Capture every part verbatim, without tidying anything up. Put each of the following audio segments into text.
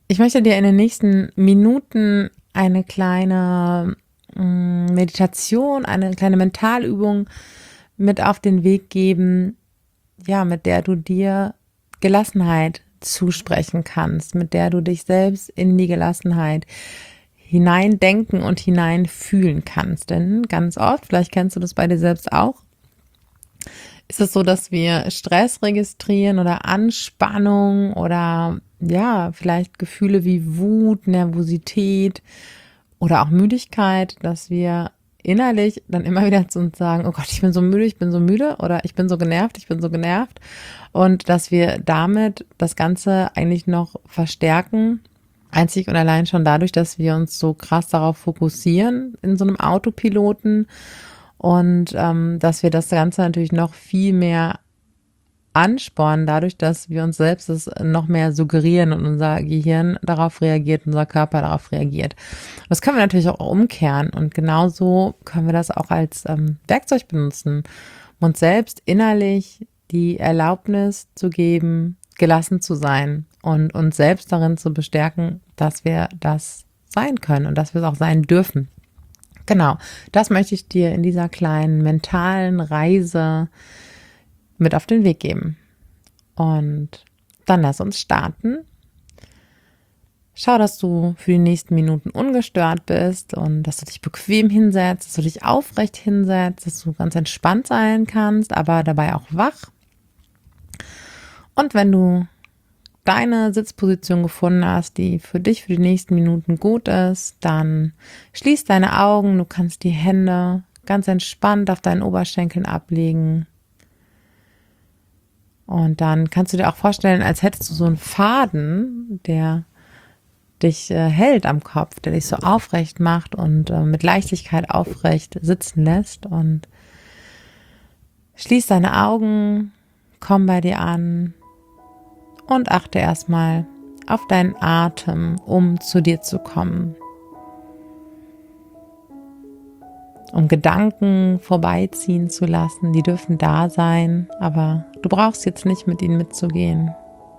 Ich möchte dir in den nächsten Minuten eine kleine mm, Meditation, eine kleine Mentalübung mit auf den Weg geben, ja, mit der du dir Gelassenheit zusprechen kannst, mit der du dich selbst in die Gelassenheit hineindenken und hineinfühlen kannst. Denn ganz oft, vielleicht kennst du das bei dir selbst auch, ist es so, dass wir Stress registrieren oder Anspannung oder ja, vielleicht Gefühle wie Wut, Nervosität oder auch Müdigkeit, dass wir innerlich dann immer wieder zu uns sagen, oh Gott, ich bin so müde, ich bin so müde oder ich bin so genervt, ich bin so genervt. Und dass wir damit das Ganze eigentlich noch verstärken, einzig und allein schon dadurch, dass wir uns so krass darauf fokussieren in so einem Autopiloten und ähm, dass wir das Ganze natürlich noch viel mehr anspornen, dadurch, dass wir uns selbst es noch mehr suggerieren und unser Gehirn darauf reagiert, unser Körper darauf reagiert. Das können wir natürlich auch umkehren und genauso können wir das auch als ähm, Werkzeug benutzen, uns selbst innerlich die Erlaubnis zu geben, gelassen zu sein und uns selbst darin zu bestärken, dass wir das sein können und dass wir es auch sein dürfen. Genau, das möchte ich dir in dieser kleinen mentalen Reise mit auf den Weg geben. Und dann lass uns starten. Schau, dass du für die nächsten Minuten ungestört bist und dass du dich bequem hinsetzt, dass du dich aufrecht hinsetzt, dass du ganz entspannt sein kannst, aber dabei auch wach. Und wenn du deine Sitzposition gefunden hast, die für dich für die nächsten Minuten gut ist, dann schließ deine Augen, du kannst die Hände ganz entspannt auf deinen Oberschenkeln ablegen. Und dann kannst du dir auch vorstellen, als hättest du so einen Faden, der dich äh, hält am Kopf, der dich so aufrecht macht und äh, mit Leichtigkeit aufrecht sitzen lässt. Und schließ deine Augen, komm bei dir an und achte erstmal auf deinen Atem, um zu dir zu kommen. Um Gedanken vorbeiziehen zu lassen, die dürfen da sein, aber du brauchst jetzt nicht mit ihnen mitzugehen.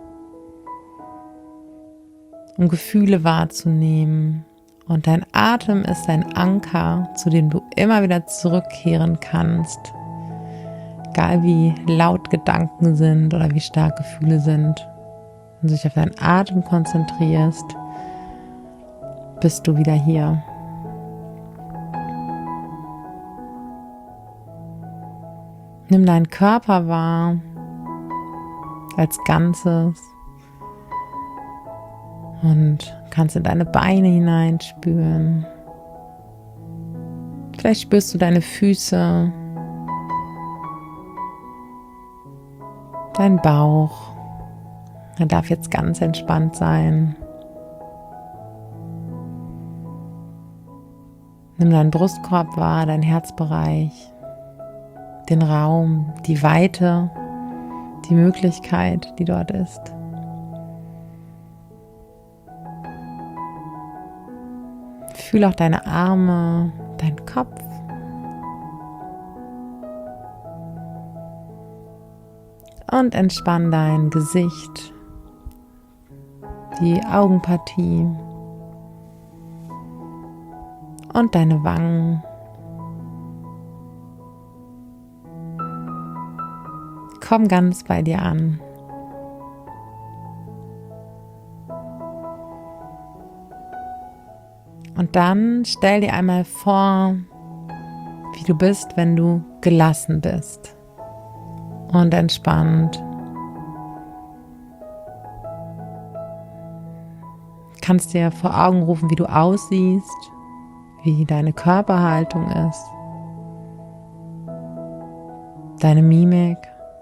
Um Gefühle wahrzunehmen und dein Atem ist ein Anker, zu dem du immer wieder zurückkehren kannst. Egal wie laut Gedanken sind oder wie stark Gefühle sind. Wenn du dich auf deinen Atem konzentrierst, bist du wieder hier. Nimm deinen Körper wahr als Ganzes und kannst in deine Beine hineinspüren. Vielleicht spürst du deine Füße, deinen Bauch. Er darf jetzt ganz entspannt sein. Nimm deinen Brustkorb wahr, deinen Herzbereich, den Raum, die Weite, die Möglichkeit, die dort ist. Fühl auch deine Arme, deinen Kopf. Und entspann dein Gesicht, die Augenpartie und deine Wangen. Komm ganz bei dir an. Und dann stell dir einmal vor, wie du bist, wenn du gelassen bist und entspannt. Kannst dir vor Augen rufen, wie du aussiehst, wie deine Körperhaltung ist, deine Mimik.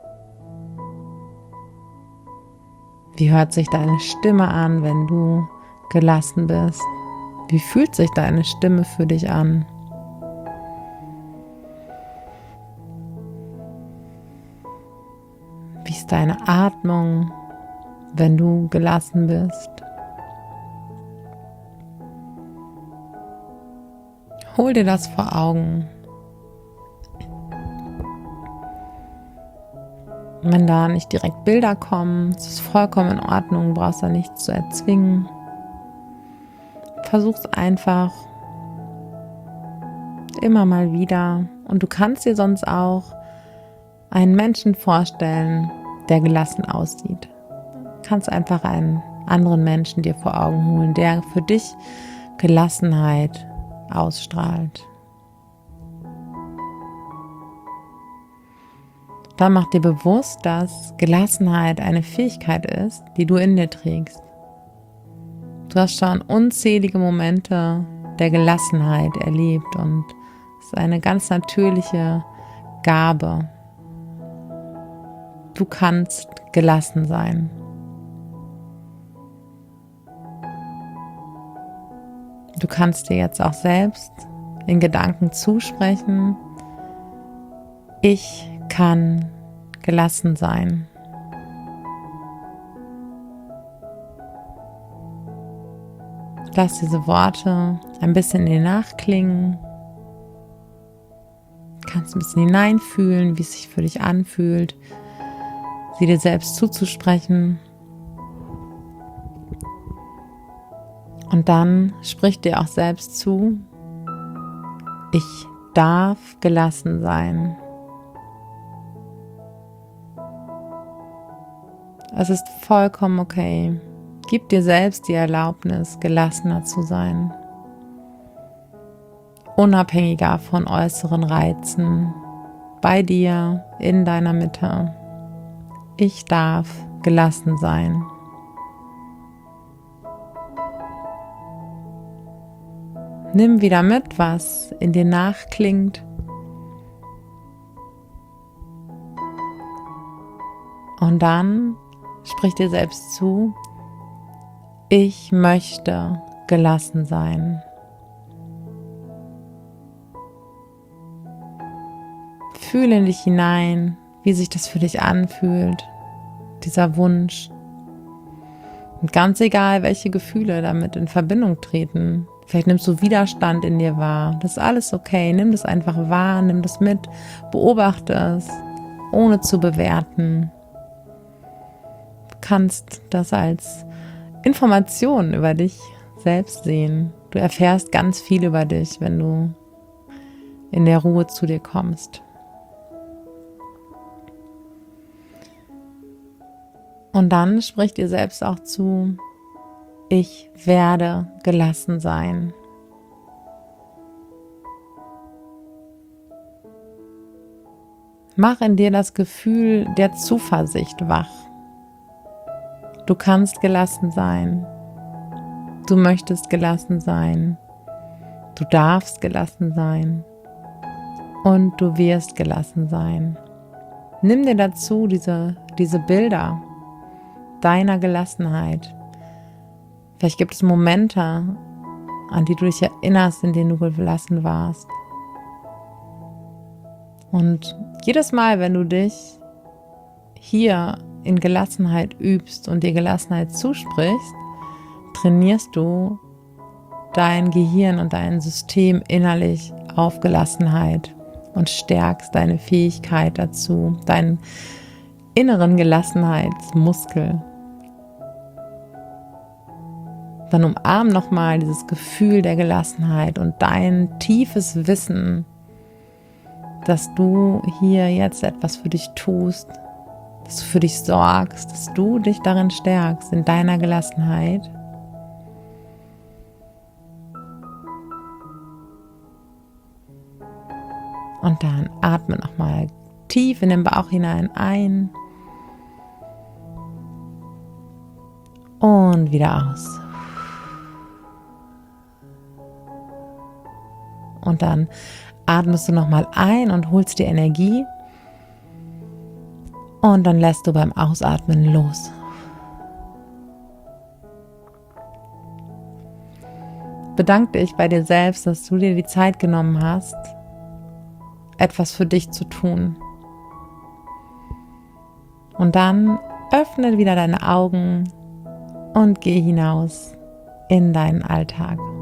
Wie hört sich deine Stimme an, wenn du gelassen bist? Wie fühlt sich deine Stimme für dich an? Wie ist deine Atmung, wenn du gelassen bist? Hol dir das vor Augen. Wenn da nicht direkt Bilder kommen, ist es vollkommen in Ordnung, du brauchst da nichts zu erzwingen. versuch's einfach immer mal wieder. Und du kannst dir sonst auch einen Menschen vorstellen, der gelassen aussieht. Du kannst einfach einen anderen Menschen dir vor Augen holen, der für dich Gelassenheit ausstrahlt. Dann mach dir bewusst, dass Gelassenheit eine Fähigkeit ist, die du in dir trägst. Du hast schon unzählige Momente der Gelassenheit erlebt und es ist eine ganz natürliche Gabe. Du kannst gelassen sein. Du kannst dir jetzt auch selbst in Gedanken zusprechen: Ich kann gelassen sein. Lass diese Worte ein bisschen in dir nachklingen. Du kannst ein bisschen hineinfühlen, wie es sich für dich anfühlt, sie dir selbst zuzusprechen. Und dann sprich dir auch selbst zu: Ich darf gelassen sein. Es ist vollkommen okay. Gib dir selbst die Erlaubnis, gelassener zu sein. Unabhängiger von äußeren Reizen. Bei dir, in deiner Mitte. Ich darf gelassen sein. Nimm wieder mit, was in dir nachklingt. Und dann sprich dir selbst zu: Ich möchte gelassen sein. Fühle in dich hinein, wie sich das für dich anfühlt, dieser Wunsch. Und ganz egal, welche Gefühle damit in Verbindung treten. Vielleicht nimmst du Widerstand in dir wahr. Das ist alles okay. Nimm das einfach wahr, nimm das mit, beobachte es, ohne zu bewerten. Du kannst das als Informationen über dich selbst sehen. Du erfährst ganz viel über dich, wenn du in der Ruhe zu dir kommst. Und dann sprich dir selbst auch zu: Ich werde gelassen sein. Mach in dir das Gefühl der Zuversicht wach. Du kannst gelassen sein. Du möchtest gelassen sein. Du darfst gelassen sein. Und du wirst gelassen sein. Nimm dir dazu diese, diese Bilder deiner Gelassenheit. Vielleicht gibt es Momente, an die du dich erinnerst, in denen du gelassen warst. Und jedes Mal, wenn du dich hier in Gelassenheit übst und dir Gelassenheit zusprichst, trainierst du dein Gehirn und dein System innerlich auf Gelassenheit und stärkst deine Fähigkeit dazu, deinen inneren Gelassenheitsmuskel. Dann umarm nochmal dieses Gefühl der Gelassenheit und dein tiefes Wissen, dass du hier jetzt etwas für dich tust, dass du für dich sorgst, dass du dich darin stärkst, in deiner Gelassenheit. Und dann atme nochmal tief in den Bauch hinein ein und wieder aus. Und dann atmest du nochmal ein und holst dir Energie. Und dann lässt du beim Ausatmen los. Bedank dich bei dir selbst, dass du dir die Zeit genommen hast, etwas für dich zu tun. Und dann öffne wieder deine Augen und geh hinaus in deinen Alltag.